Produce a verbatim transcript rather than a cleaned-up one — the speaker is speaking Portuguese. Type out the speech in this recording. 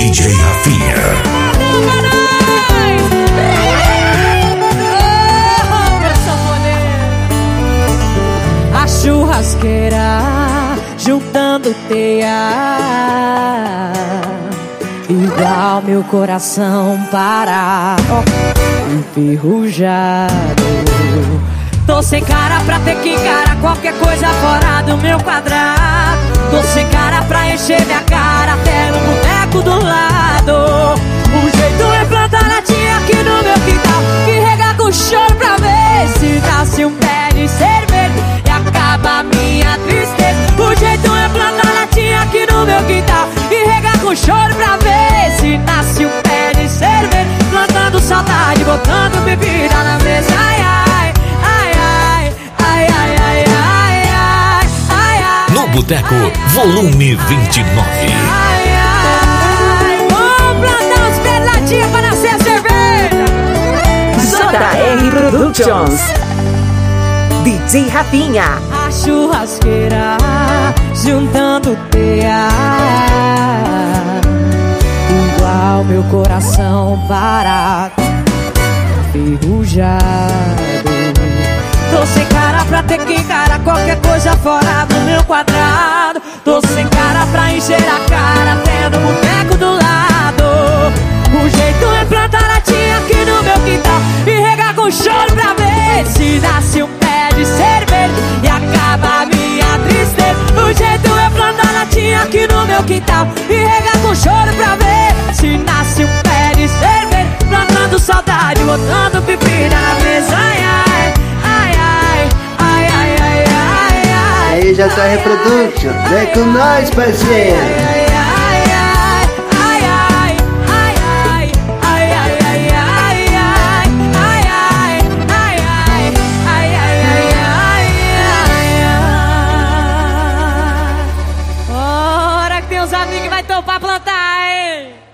D J Rafinha. A churrasqueira juntando teia, igual meu coração parado, enferrujado. Tô sem cara pra ter que encarar qualquer coisa fora do meu quadrado. Tô sem cara pra encher minha cara até no boneco do lado. O jeito é plantar latinha aqui no meu quintal e regar com choro pra ver se nasce um pé de cerveja e acaba a minha tristeza. O jeito é plantar latinha aqui no meu quintal e regar com choro pra ver se nasce um pé de cerveja. Plantando saudade, botando bebida na mesa. Ai, ai, ai, ai, ai, ai, ai, ai, ai, ai, ai. No Boteco, volume vinte e nove. Ai, ai, vamos plantar uns pés de latinha pra nascer a cerveja. J R Productions, D J Rafinha. A churrasqueira juntando teia, igual meu coração parado, enferrujado. Tô sem cara pra ter que encarar qualquer coisa fora do meu quadrado. Tô sem cara pra encher a cara até no boneco do lado. O jeito é plantar latinha aqui no meu quintal e regar com choro pra ver se nasce um pé de cerveja e acaba a minha tristeza. O jeito é plantar latinha aqui no meu quintal e regar com choro pra ver se nasce um pé de cerveja. Plantando saudade, botando pepina na mesa. Ai, ai, ai, ai, ai, ai, ai, ai, ai. Aí, J R Production, vem com nós, parceiro. Ora que tem uns amigos que vai topar plantar, hein?